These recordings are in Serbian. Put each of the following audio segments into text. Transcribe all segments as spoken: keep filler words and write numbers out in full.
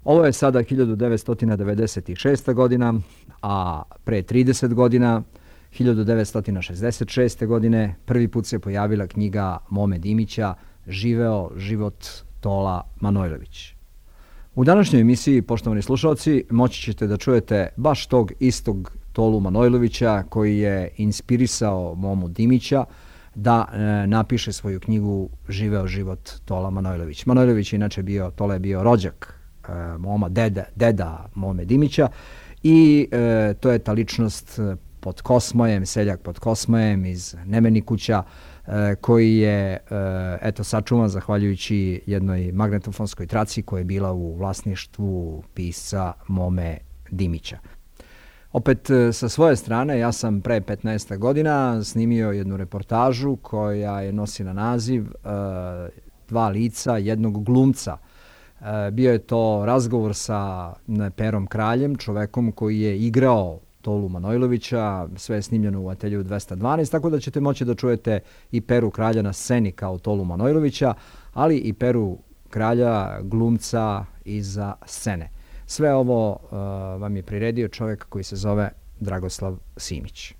Ovo je sada hiljadu devetsto devedeset šesta godina, a pre trideset godina, hiljadu devetsto šezdeset šeste. godine, prvi put se pojavila knjiga Mome Dimića Živeo život Tola Manojlović. U današnjoj emisiji, poštovani slušalci, moći ćete da čujete baš tog istog Tolu Manojlovića koji je inspirisao Momu Dimića da e, napiše svoju knjigu Živeo život Tola Manojlović. Manojlović je inače bio, Tola je bio rođak e, Moma, deda, deda Mome Dimića i e, to je ta ličnost pod Kosmojem, seljak pod Kosmojem iz Nemenikuća, e, koji je e, eto sačuvan zahvaljujući jednoj magnetofonskoj traci koja je bila u vlasništvu pisca Mome Dimića. Opet sa svoje strane, ja sam pre petnaest godina snimio jednu reportažu koja je nosila naziv e, Dva lica jednog glumca. E, bio je to razgovor sa Perom Kraljem, čovekom koji je igrao Tolu Manojlovića, sve je snimljeno u Ateljevu dvesta dvanaest, tako da ćete moći da čujete i Peru Kralja na sceni kao Tolu Manojlovića, ali i Peru Kralja glumca iza scene. Sve ovo uh, vam je priredio čovjek koji se zove Dragoslav Simić.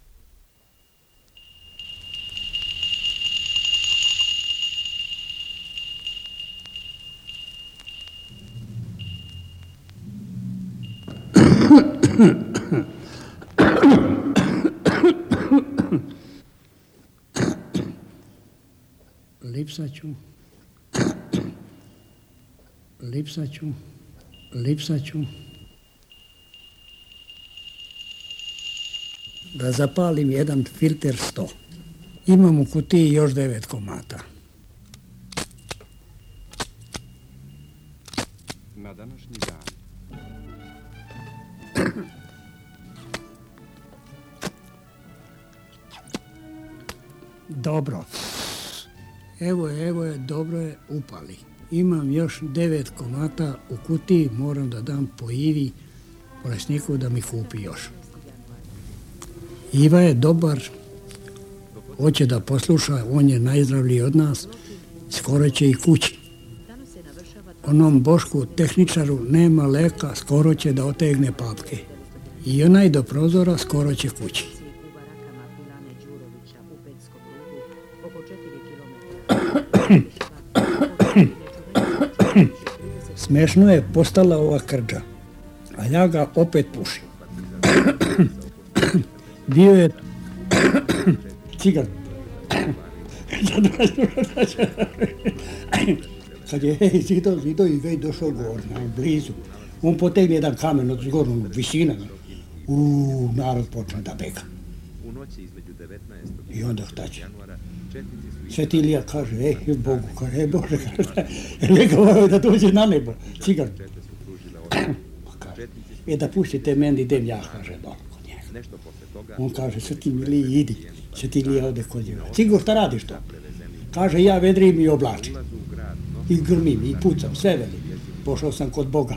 Lipsaću, lipsaću, lipsaću. Da zapalim jedan filter sto. Imam u kutiji još devet komata. Na današnji dan. Dobro. Evo je, evo je, dobro je, upali. Imam još devet komata u kutiji, moram da dam po Ivi, bolesniku da mi kupi još. Iva je dobar, hoće da posluša, on je najzdravliji od nas, skoro će i kući. Onom Bošku, tehničaru, nema leka, skoro će da otegne papke. I onaj do prozora, skoro će kući. Smešno je postala ova krđa, a ja ga opet pušim. Bio je cigar. Kad je hej, zido, zido i već došao gore, blizu. On potegne jedan kamen od zgornog visina. Uuu, narod počne da bega. I onda šta će? Sveti Ilija kaže, ej, Bogu, kaže, ej, Bože, kaže, neka moraju da dođe na nebo, cigar. Pa kaže, e, da pustite meni, idem ja, kaže, dole kod njega. On kaže, Sveti Ilija, idi, Sveti Ilija ode kod njega. Cigar, šta radiš to? Kaže, ja vedrim i oblačim. I grmim, i pucam, sve velim. Pošao sam kod Boga.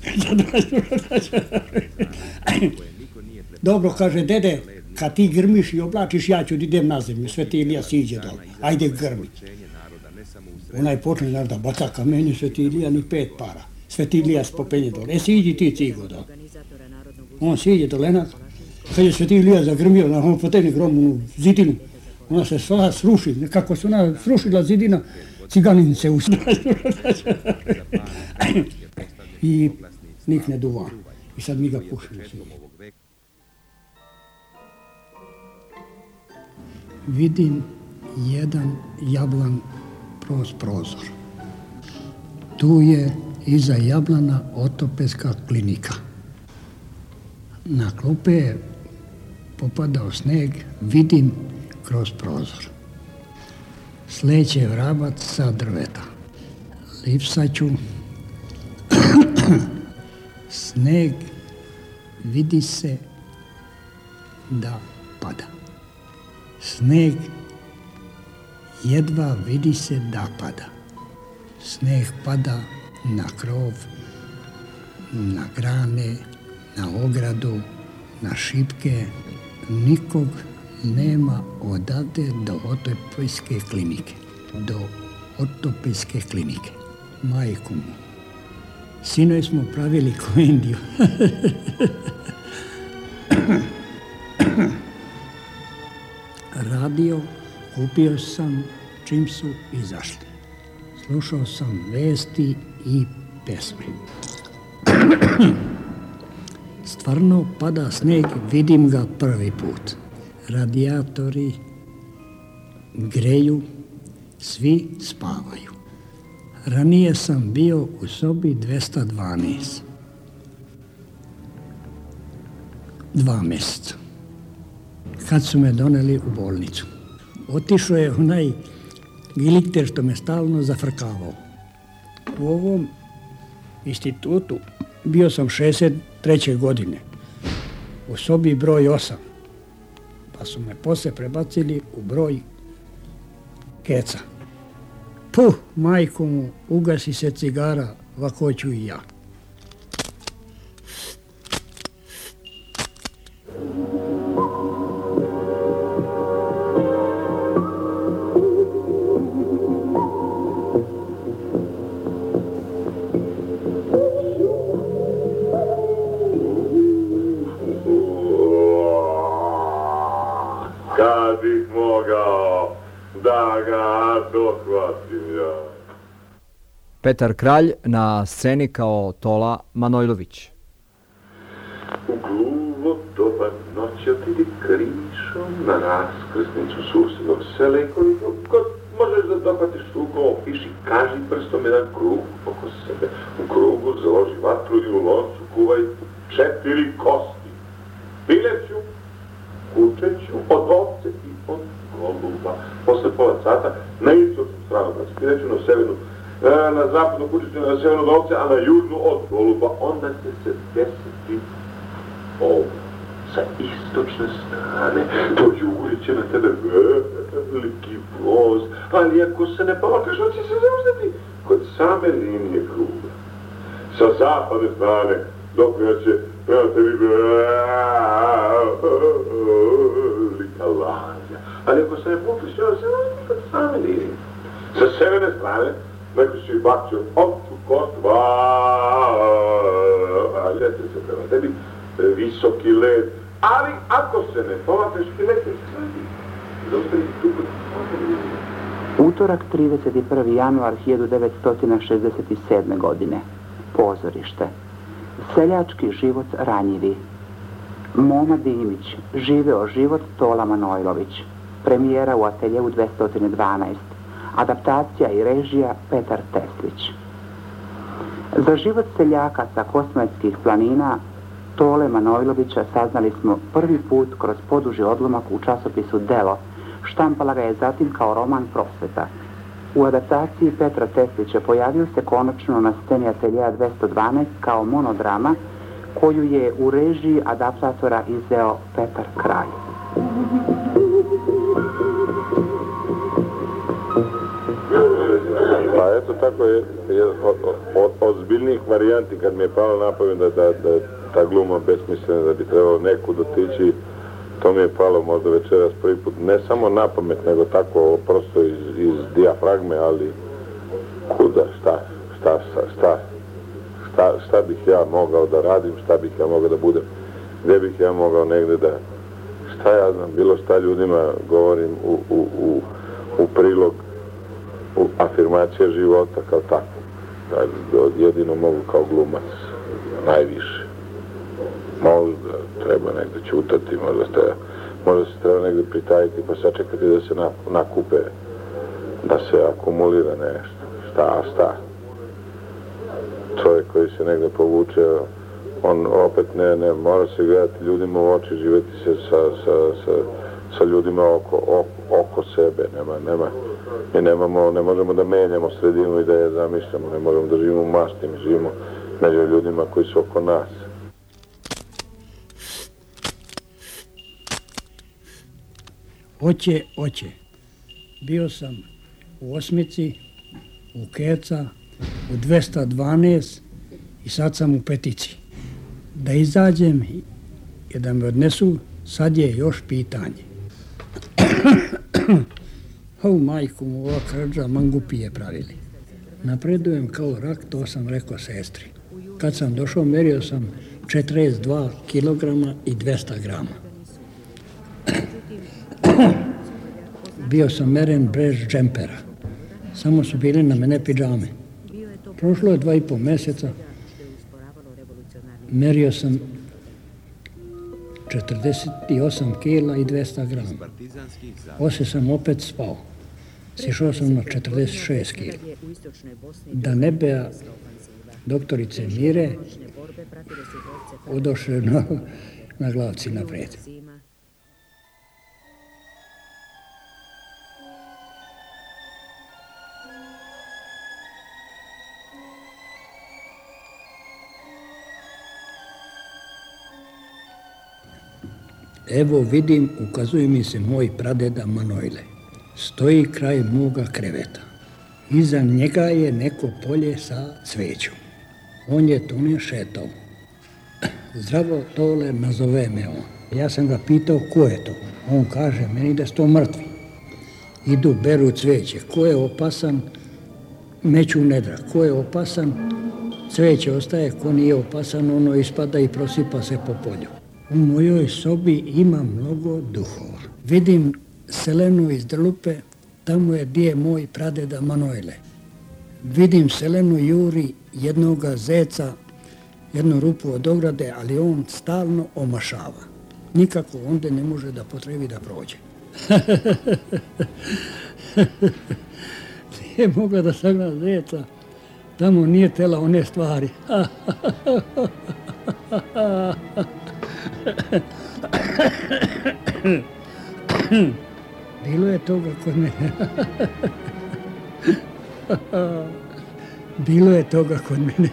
Dobro, kaže, dede, kad ti grmiš i oblačiš, ja ću da idem na zemlju. Sveti Ilija siđe dole. Ajde, grmi. Onaj počne znaš da baca kamenje, Sveti Ilija ni pet para. Sveti Ilija spopenje dole. E, siđi ti, cigo, dole. On siđe dole, kad je Sveti Ilija zagrmio, on potegne gromnu zidinu. Ona se sva sruši. Kako se ona srušila zidina, ciganin se usne. I nikne duvan. I sad mi ga pušimo. Vidim jedan jablan kroz prozor. Tu je iza jablana ortopedska klinika. Na klupe je popadao sneg, vidim kroz prozor. Sleće vrabac sa drveta. Lipsaću. Sneg vidi se da pada. Sneg jedva vidi se da pada. Sneg pada na krov, na grane, na ogradu, na šipke. Nikog nema odavde do ortopedske klinike. Do ortopedske klinike. Majku mu. Sinoć smo pravili komendiju. Radio kupio sam čim su izašli. Slušao sam vesti i pesme. Stvarno pada sneg, vidim ga prvi put. Radijatori greju, svi spavaju. Ranije sam bio u sobi dvesta dvanaest. Dva mjeseca. Kad su me doneli u bolnicu. Otišao je onaj gilikter što me stalno zafrkavao. U ovom institutu bio sam šezdeset treće godine. U sobi broj osam. Pa su me poslije prebacili u broj keca. Puh, majko mu, ugasi se cigara, ovako ću i ja. Kad bih mogao da ga dohvatim ja. Petar Kralj na sceni kao Tola Manojlović. U gluvo dobar noć otidi krišom na raskrsnicu susjednog sela i koliko god možeš da dohvatiš rukom, opiši, kaži prstom jedan krug oko sebe. U krugu založi vatru i u loncu kuvaj četiri kosti. Pileću, kučeću, od ovce i od goluba. Posle pola sata na istočnu stranu, znači pileću na severnu, na zapadnu kućicu, na severnu od ovce, a na južnu od goluba. Onda će se desiti ovo. Sa istočne strane dojurit će na tebe veliki voz, ali ako se ne povakaš, on će se zauzeti kod same linije kruga. Sa zapadne strane doprijat će prema tebi velika lanja, ali ako se ne povučeš, on će se zauzeti kod same linije. Sa severne strane neko će bacio ovču kost, valjate se prema tebi visoki led, ali ako se ne povakaš, led će se zauzeti. Zaustavi tu kod same linije. Utorak, trideset prvi januar hiljadu devetsto šezdeset sedme. godine. Pozorište. Seljački život ranjivi. Moma Dimić. Živeo život Tola Manojlović. Premijera u ateljevu dvesta dvanaest. Adaptacija i režija Petar Teslić. Za život seljaka sa Kosmajskih planina Tole Manojlovića saznali smo prvi put kroz poduži odlomak u časopisu Delo. Štampala ga je zatim kao roman Prosveta. U adaptaciji Petra Teslića pojavio se konačno na sceni ateljeja dvesta dvanaest kao monodrama koju je u režiji adaptatora izveo Petar Kralj. Pa eto tako je, je od, od ozbiljnijih varijanti kad mi je palo na pamet da, da, da ta gluma besmislena, da bi trebalo nekud otići, to mi je palo možda večeras prvi put, ne samo na pamet, nego tako prosto iz, iz dijafragme, ali kuda, šta, šta, šta, šta, šta, šta bih ja mogao da radim, šta bih ja mogao da budem, gdje bih ja mogao negdje da, šta ja znam, bilo šta ljudima govorim u, u, u, u prilog, u afirmacije života kao tako. Da, jedino mogu kao glumac, najviše. Možda treba negdje ćutati, možda, treba, možda se treba negdje pritajiti pa sačekati da se nakupe, da se akumulira nešto. Šta, šta? Čovjek koji se negdje povuče, on opet ne, ne mora se gledati ljudima u oči, živjeti se sa, sa, sa, sa ljudima oko, oko, oko sebe. Nema, nema, mi nemamo, ne možemo da menjamo sredinu i da je zamišljamo, ne možemo da živimo u mašti, mi živimo među ljudima koji su oko nas. Oće, oće. Bio sam u Osmici, u Keca, u dvesta dvanaest i sad sam u Petici. Da izađem i da me odnesu, sad je još pitanje. O majku mu, ova krđa mangupije pravili. Napredujem kao rak, to sam rekao sestri. Kad sam došao, merio sam četrdeset dva kilograma i dvesta grama. Bio sam meren bez džempera. Samo su bili na mene pidžame. Prošlo je dva i pol mjeseca. Merio sam četrdeset osam kila i dvesta grama. Poslije sam opet spao. Sišao sam na četrdeset šest kila. Da ne beja doktorice Mire odošle na, na glavci naprijed. Evo vidim, ukazuje mi se moj pradeda Manojle. Stoji kraj moga kreveta. Iza njega je neko polje sa cvećom. On je tu ne šetao. Zdravo, Tole, nazove me on. Ja sam ga pitao ko je to. On kaže meni da su to mrtvi. Idu, beru cveće. Ko je opasan, meću nedra. Ko je opasan, cveće ostaje. Ko nije opasan, ono ispada i prosipa se po polju. U mojoj sobi ima mnogo duhova. Vidim Selenu iz Drlupe, tamo je gdje je moj pradeda Manojle. Vidim Selenu juri jednoga zeca, jednu rupu od ograde, ali on stalno omašava. Nikako onda ne može da potrebi da prođe. Nije mogla da sagna zeca, tamo nije tela one stvari. Bilo je toga kod mene. Bilo je toga kod mene.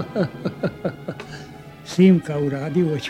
Simka u radivoću.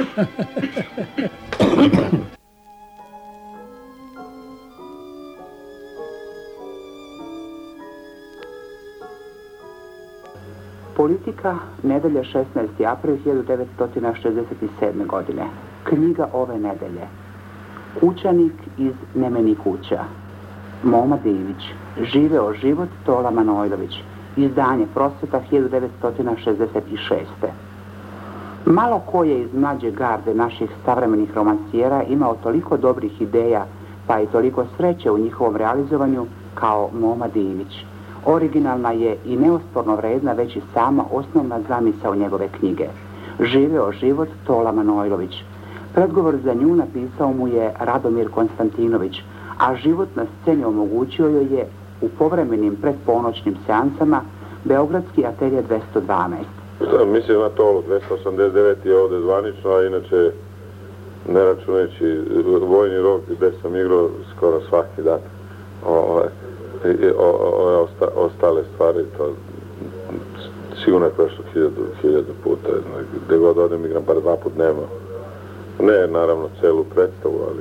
Politika, nedelja šesnaesti april hiljadu devetsto šezdeset sedme. godine. Knjiga ove nedelje. Kućanik iz Nemenih kuća. Moma Divić. Živeo život Tola Manojlović. Izdanje Prosveta hiljadu devetsto šezdeset šeste. Malo ko je iz mlađe garde naših savremenih romansijera imao toliko dobrih ideja, pa i toliko sreće u njihovom realizovanju kao Moma Divić. Originalna je i neosporno vredna već i sama osnovna zamisao njegove knjige. Živeo život Tola Manojlović. Predgovor za nju napisao mu je Radomir Konstantinović, a život na sceni omogućio joj je u povremenim predponoćnim seansama Beogradski atelje dvesta dvanaest. Da, mislim na Tolu, dvesta osamdeset devet je ovdje zvanično, a inače ne računajući vojni rok gdje sam igrao skoro svaki dan. Ove, ove osta, ostale stvari, to sigurno je prošlo hiljadu, hiljadu puta, gdje god odem igram bar dva put dnevno. Ne, naravno, celu predstavu, ali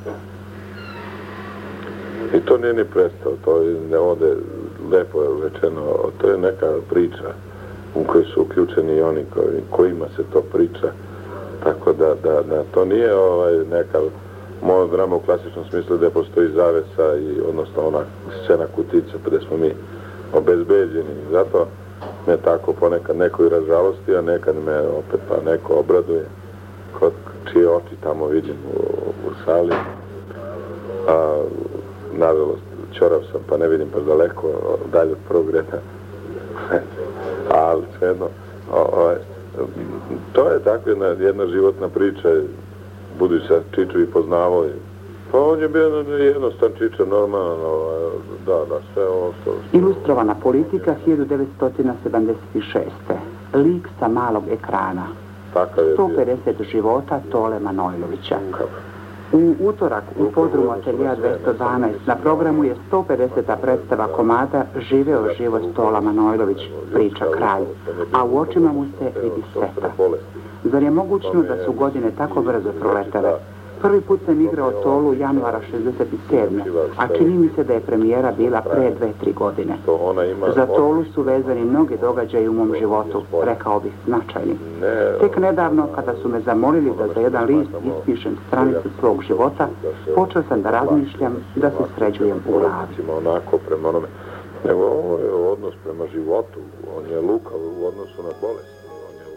i to nije ni predstava, to je ne ovdje lepo je rečeno, to je neka priča u kojoj su uključeni i oni koji, kojima se to priča, tako da, da, da to nije ovaj, neka monodrama u klasičnom smislu gdje postoji zavesa i odnosno ona scena kutice gdje smo mi obezbeđeni, zato me tako ponekad neko i razžalosti, a nekad me opet pa neko obraduje, kod čije oči tamo vidim u, u sali. A, nažalost, ćorav sam pa ne vidim baš daleko dalje od prvog reda. Ali svejedno, to je tako jedna, jedna životna priča, budući se Čiču i poznavao. Pa on je bio jednostavan Čiča, normalno, da, da, sve ovo što... Ilustrovana politika hiljadu devetsto sedamdeset šeste. Lik sa malog ekrana. sto pedeset života Tole Manojlovića. U utorak u podrumu ateljea dvesta dvanaest na programu je sto pedeseta predstava komada Živeo život Tola Manojlović, priča kralj, a u očima mu se vidi seta. Zar je mogućno da su godine tako brzo proletele? Prvi put sam igrao Tolu januara šezdeset sedme. a čini mi se da je premijera bila pre dve, tri godine. Za Tolu su vezani mnogi događaji u mom životu, rekao bih značajni. Tek nedavno, kada su me zamolili da za jedan list ispišem stranicu svog života, počeo sam da razmišljam, da se sređujem u glavi. Onako prema onome. Nego ovo je odnos prema životu, on je lukav u odnosu na bolest.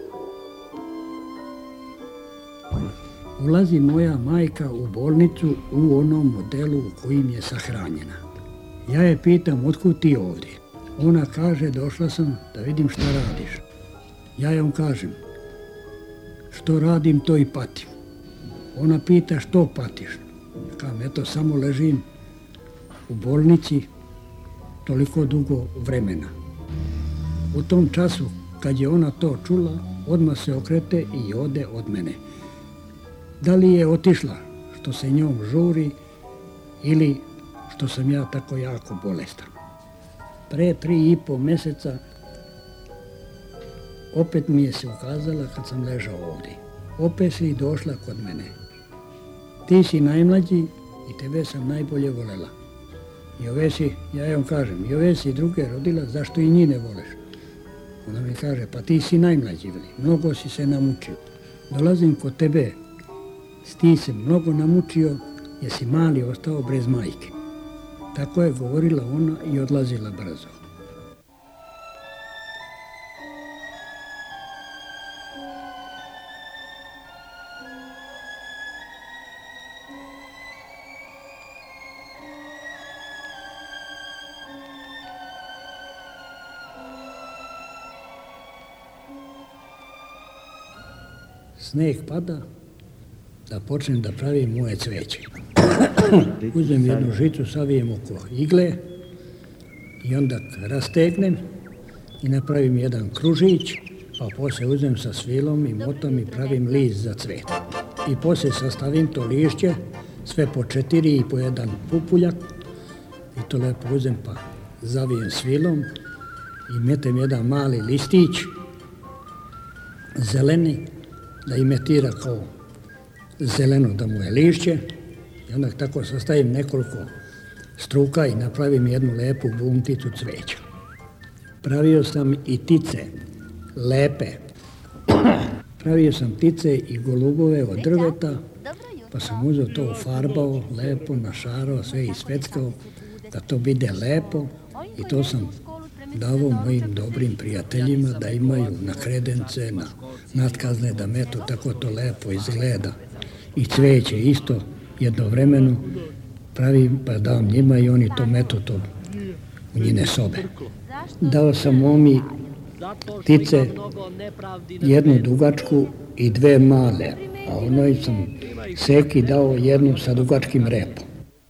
Ulazi moja majka u bolnicu u onom modelu u kojim je sahranjena. Ja je pitam, otkud ti ovdje? Ona kaže, došla sam da vidim šta radiš. Ja joj kažem, što radim to i patim. Ona pita, što patiš? Kažem, eto, samo ležim u bolnici toliko dugo vremena. U tom času, kad je ona to čula, odmah se okrete i ode od mene. Da li je otišla što se njom žuri ili što sam ja tako jako bolestan. Pre tri i po mjeseca opet mi je se ukazala kad sam ležao ovdje. Opet si došla kod mene. Ti si najmlađi i tebe sam najbolje volela. I ove si, ja joj kažem, i ove si druge rodila, zašto i njih ne voleš? Ona mi kaže, pa ti si najmlađi, veli, mnogo si se namučio. Dolazim kod tebe, ti se mnogo namučio, jer si mali ostao bez majke. Tako je govorila ona i odlazila brzo. Sneg pada, da počnem da pravim moje cveće. Uzem jednu žicu, savijem oko igle i onda rastegnem i napravim jedan kružić, pa poslije uzem sa svilom i motom i pravim list za cvet. I poslije sastavim to lišće, sve po četiri i po jedan pupuljak i to lepo uzem pa zavijem svilom i metem jedan mali listić zeleni da imitira kao zeleno da mu je lišće i onda tako sastavim nekoliko struka i napravim jednu lepu bunticu cveća. Pravio sam i tice, lepe. Pravio sam tice i golubove od drveta, pa sam uzeo to farbao, lepo našarao, sve ispeckao, da to bude lepo i to sam davao mojim dobrim prijateljima da imaju na kredence, na natkazne, da metu, tako to lepo izgleda. I cveće isto jednovremeno pravim pa dam njima i oni to metu to u njine sobe. Dao sam momi tice, jednu dugačku i dve male, a onoj sam Seki dao jednu sa dugačkim repom.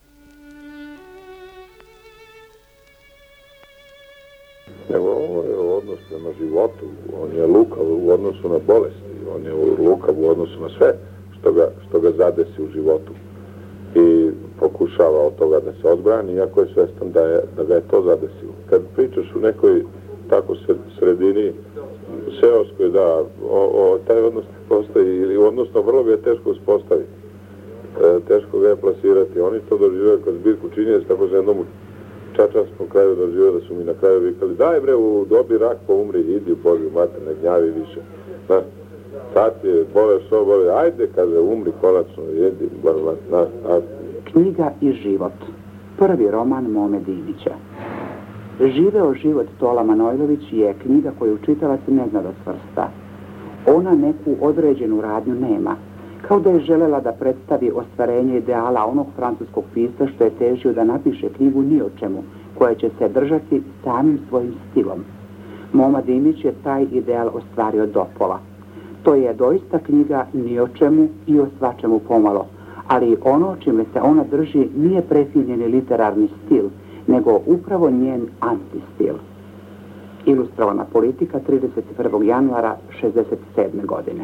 Evo, ovo je odnos prema životu, on je lukav u odnosu na bolesti, on je lukav u odnosu na sve što ga, što ga zadesi u životu i pokušava od toga da se odbrani, iako je svestan da, je, da ga je to zadesilo. Kad pričaš u nekoj tako sredini seoskoj, da o, o, taj odnos ne postoji, ili odnosno vrlo ga je teško uspostaviti, e, teško ga je plasirati. Oni to doživaju kod zbirku činjenja, tako za jednom čačanskom kraju doživio da su mi na kraju vikali, daj bre, u dobi rak pa umri, idi u Božju mater, ne gnjavi više. Na, sad je, boleš što bole, ajde, kaže, umri konačno, jedi, Božju mater, na, na. Knjiga i život. Prvi roman Mome Dimića. Živeo život Tola Manojlović je knjiga koju čitalac ne zna da svrsta. Ona neku određenu radnju nema, kao da je želela da predstavi ostvarenje ideala onog francuskog pisca što je težio da napiše knjigu ni o čemu, koja će se držati samim svojim stilom. Moma Dimić je taj ideal ostvario dopola. To je doista knjiga ni o čemu i o svačemu pomalo, ali ono čime se ona drži nije prefinjeni literarni stil, nego upravo njen antistil. Ilustrovana politika trideset prvog januara šezdeset sedme godine.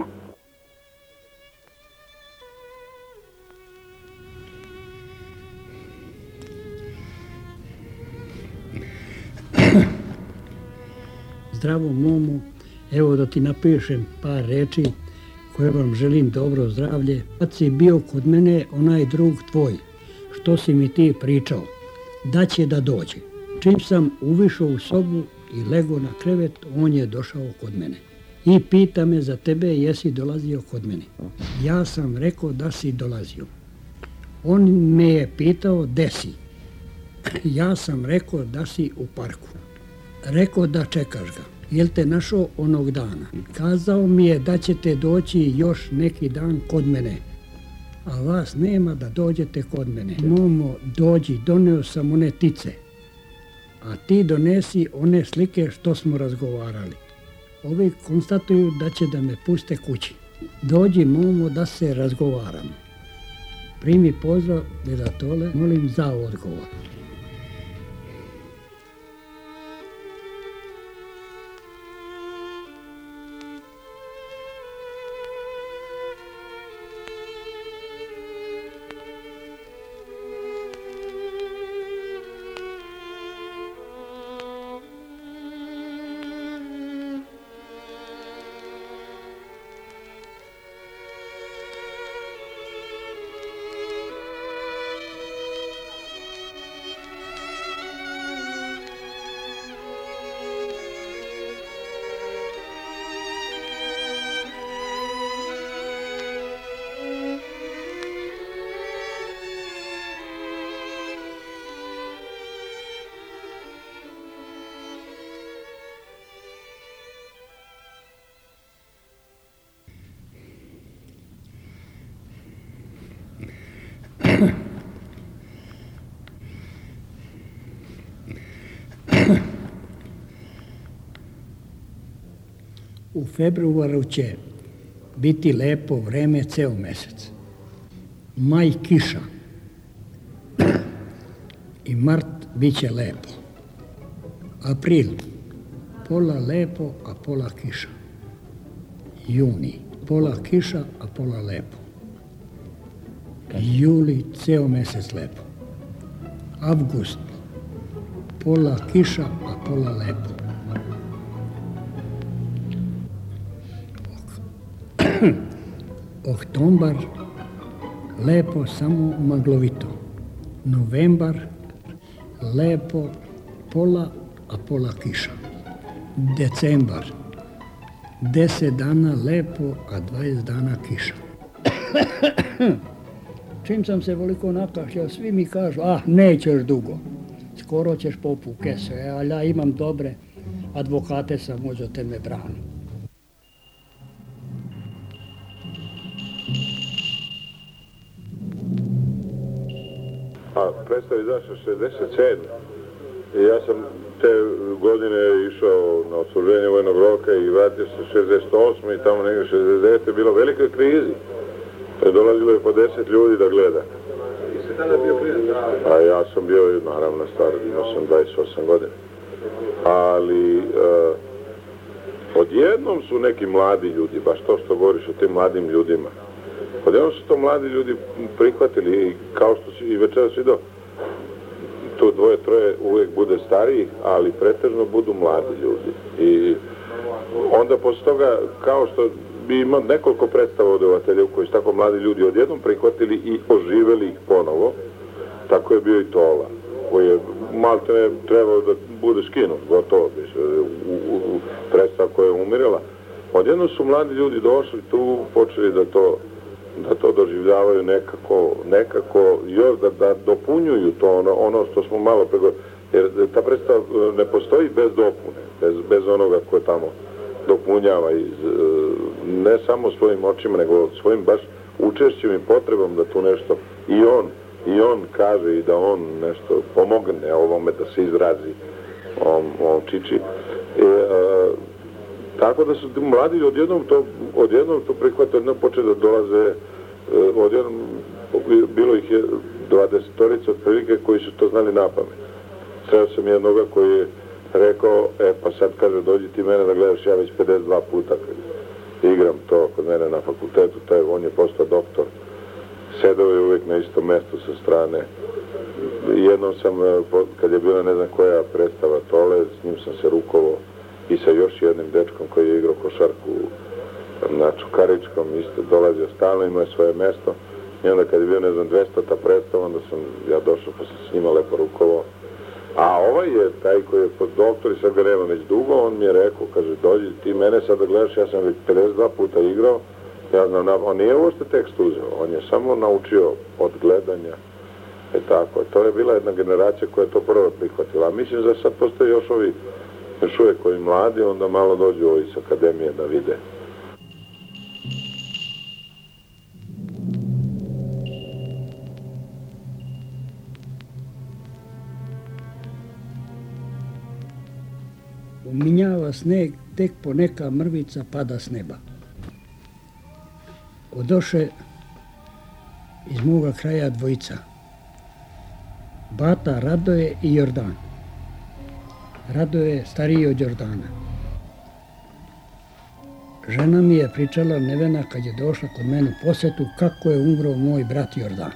Zdravo, Momo, evo da ti napišem par reči koje vam želim dobro zdravlje. Kad si bio kod mene onaj drug tvoj, što si mi ti pričao, da će da dođe. Čim sam uvišao u sobu i legao na krevet, on je došao kod mene. I pita me za tebe, jesi dolazio kod mene. Ja sam rekao da si dolazio. On me je pitao, gde si. Ja sam rekao da si u parku. Rekao da čekaš ga. Jel te našao onog dana? Kazao mi je da ćete doći još neki dan kod mene. a vas nema da dođete kod mene. Momo, dođi, doneo sam one tice, a ti donesi one slike što smo razgovarali. Ovi konstatuju da će da me puste kući. Dođi, Momo, da se razgovaramo. Primi pozdrav, deda Tole, molim za odgovor. U februaru će biti lepo vreme ceo mesec. Maj kiša i mart bit će lepo. April pola lepo, a pola kiša. Juni pola kiša, a pola lepo. Juli ceo mesec lepo. Avgust pola kiša, a pola lepo. Oktobar lepo, samo maglovito. Novembar lepo, pola, a pola kiša. Decembar deset dana lepo, a dvadeset dana kiša. Čim sam se veliko nakašljao, svi mi kažu, ah, nećeš dugo, skoro ćeš popu u kesu, e, ali ja imam dobre advokate, sam možda te me brani. A predstav izašao šezdeset sedme i ja sam te godine išao na odsluženje vojnog roka i vratio se šezdeset osme i tamo negdje šezdeset devete je bilo velika krizi. Dolazilo je po deset ljudi da gleda. I si tada bio klinac? A ja sam bio, naravno, star, imao sam dvadeset osam godina. Ali uh, odjednom su neki mladi ljudi, baš to što govoriš o tim mladim ljudima, odjednom su to mladi ljudi prihvatili i kao što si i večeras vidio, to dvoje, troje uvijek bude stariji, ali pretežno budu mladi ljudi. I onda posle toga, kao što bi imao nekoliko predstava odevatelja u koji su tako mladi ljudi odjednom prihvatili i oživeli ih ponovo, tako je bio i Tola, koji je malte ne trebao da bude skinut, gotovo, u, u, u predstav koja je umirala. Odjednom su mladi ljudi došli tu, počeli da to da to doživljavaju nekako, nekako još da, da dopunjuju to ono, ono što smo malo prego... Jer ta predstava ne postoji bez dopune, bez, bez onoga koje tamo dopunjava iz, ne samo svojim očima, nego svojim baš učešćem i potrebom da tu nešto i on, i on kaže i da on nešto pomogne ovome da se izrazi ovom, ovom Čiči. E, a, tako da su mladi odjednom to, odjednom to prihvate, odjednom počeli da dolaze, odjednom bilo ih je dvadesetorica otprilike koji su to znali na pamet. Sreo sam jednoga koji je rekao, e pa sad kaže dođi ti mene da gledaš, ja već pedeset dva puta igram to kod mene na fakultetu, taj, on je postao doktor, sedao je uvijek na istom mjestu sa strane. Jednom sam, kad je bila ne znam koja predstava Tole, s njim sam se rukovao i sa još jednim dečkom koji je igrao košarku na Čukaričkom, isto dolazio stalno, imao je svoje mjesto i onda kad je bio ne znam dvestota predstava, onda sam ja došao pa sam s njima lepo rukovao. A ovaj je taj koji je pod doktor i sad ga nema već dugo, on mi je rekao, kaže, dođi ti mene sad da gledaš, ja sam već pedeset dva puta igrao, ja znam, on nije uopšte tekst uzeo, on je samo naučio od gledanja, i tako. To je bila jedna generacija koja je to prvo prihvatila, a mislim da sad postoje još ovi, još uvijek koji mladi, onda malo dođu ovi s akademije da vide. uminjava sneg, tek po neka mrvica pada s neba. Odoše iz moga kraja dvojica. Bata Radoje i Jordan. Radoje je stariji od Jordana. Žena mi je pričala, Nevena, kad je došla kod mene u posetu, kako je umro moj brat Jordan.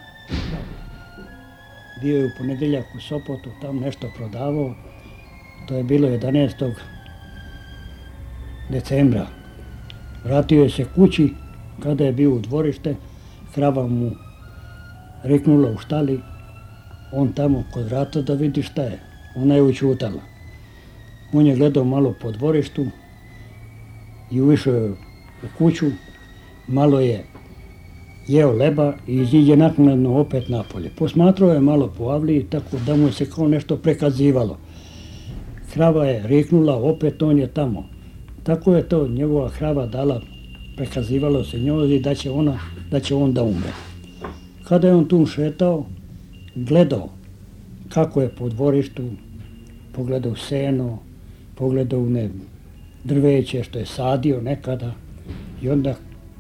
Bio je u ponedeljak u Sopotu, tam nešto prodavao. To je bilo jedanaestog decembra. Vratio je se kući, kada je bio u dvorište, krava mu riknula u štali, on tamo kod vrata da vidi šta je. Ona je učutala. On je gledao malo po dvorištu i ušao je u kuću, malo je jeo leba i iziđe naknadno opet napolje. Posmatrao je malo po avliji, tako da mu se kao nešto prekazivalo. Krava je riknula, opet on je tamo. Tako je to njegova krava dala, prekazivalo se njoj da će ona, da će on da umre. Kada je on tu šetao, gledao kako je po dvorištu, pogledao seno, pogledao ne drveće što je sadio nekada i onda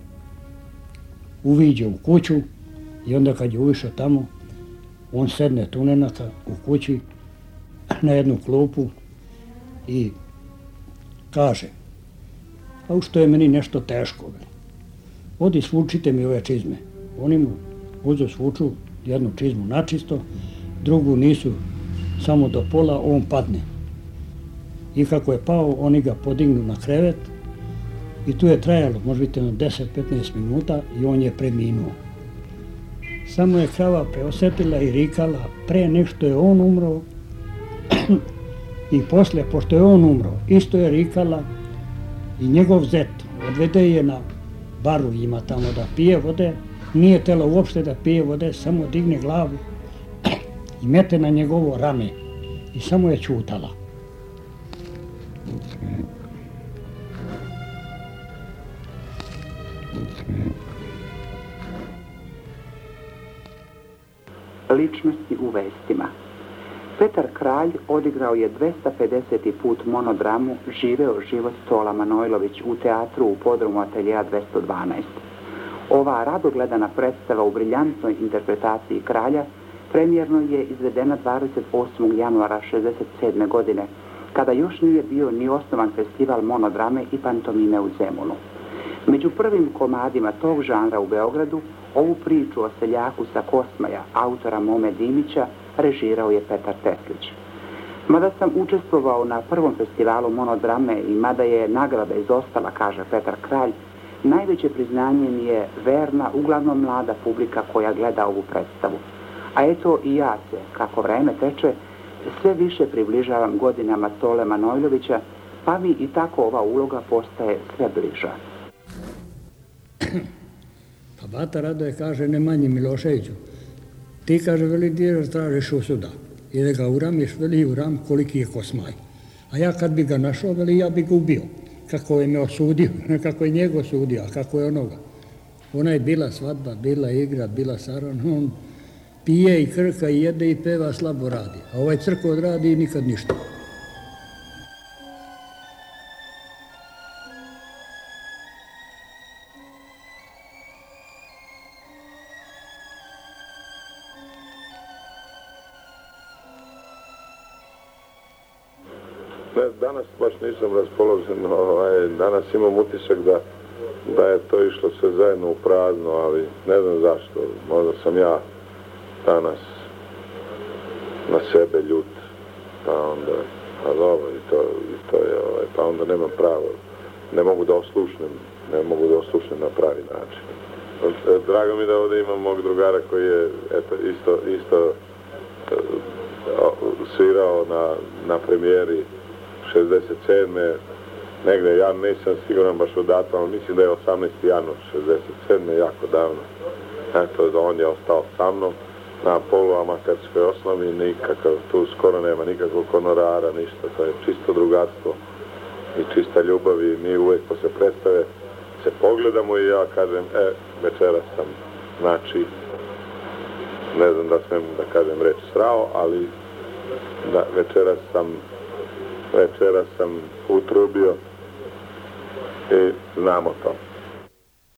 uviđe u kuću i onda kad je ušao tamo, on sedne tu nenaka u kući na jednu klupu i kaže, a u što je meni nešto teško, odi svučite mi ove čizme. Oni mu uzo svuču jednu čizmu načisto, drugu nisu samo do pola, on padne. I kako je pao, oni ga podignu na krevet i tu je trajalo možda na deset do petnaest minuta i on je preminuo. Samo je krava preosetila i rikala pre nešto je on umro i posle, pošto je on umro, isto je rikala i njegov zet odvede je na baru, ima tamo da pije vode, nije tela uopšte da pije vode, samo digne glavu i mete na njegovo rame i samo je ćutala. Ličnosti u vestima. Petar Kralj odigrao je dvesta pedeseti put monodramu Živeo život Tola Manojlović u teatru u podrumu Ateljea dvesta dvanaest. Ova radogledana predstava u briljantnoj interpretaciji Kralja premijerno je izvedena dvadeset osmog januara šezdeset sedme. godine, kada još nije bio ni osnovan festival monodrame i pantomime u Zemunu. Među prvim komadima tog žanra u Beogradu ovu priču o seljaku sa Kosmaja, autora Mome Dimića, režirao je Petar Teslić. Mada sam učestvovao na prvom festivalu monodrame i mada je nagrada izostala, kaže Petar Kralj, najveće priznanje mi je verna, uglavnom mlada publika koja gleda ovu predstavu. A eto i ja se, kako vreme teče, sve više približavam godinama Tole Manojlovića, pa mi i tako ova uloga postaje sve bliža. Pa bata Radoje kaže Nemanji Miloševiću, ti kaže, veli, gdje tražiš usuda? I da ga uramiš, veli, uram koliki je Kosmaj. A ja kad bi ga našao, veli, ja bi ga ubio. Kako je me osudio, kako je njega osudio, a kako je onoga. Ona je bila svadba, bila igra, bila saran, on pije i krka i jede i peva, slabo radi. A ovaj crko odradi i nikad ništa. Danas baš nisam raspoložen, ovaj, danas imam utisak da, da je to išlo sve zajedno u prazno, ali ne znam zašto. Možda sam ja danas na sebe ljut, pa onda, pa dobro, i to, i to je, ovaj, pa onda nemam pravo, ne mogu da oslušnem, ne mogu da oslušnem na pravi način. Drago mi da ovdje imam mog drugara koji je eto, isto, isto svirao na, na premijeri šezdeset sedme. Negde, ja nisam siguran baš o datu, ali mislim da je osamnaesti januar šezdeset sedme, jako davno. Eto, on je ostao sa mnom na poluamaterskoj osnovi, nikakav, tu skoro nema nikakvog honorara, ništa, to je čisto drugarstvo i čista ljubav i mi uvijek posle predstave se pogledamo i ja kažem, e, večeras sam, znači, ne znam da smem da kažem reč srao, ali da večeras sam E, Večera sam utrubio i znamo to.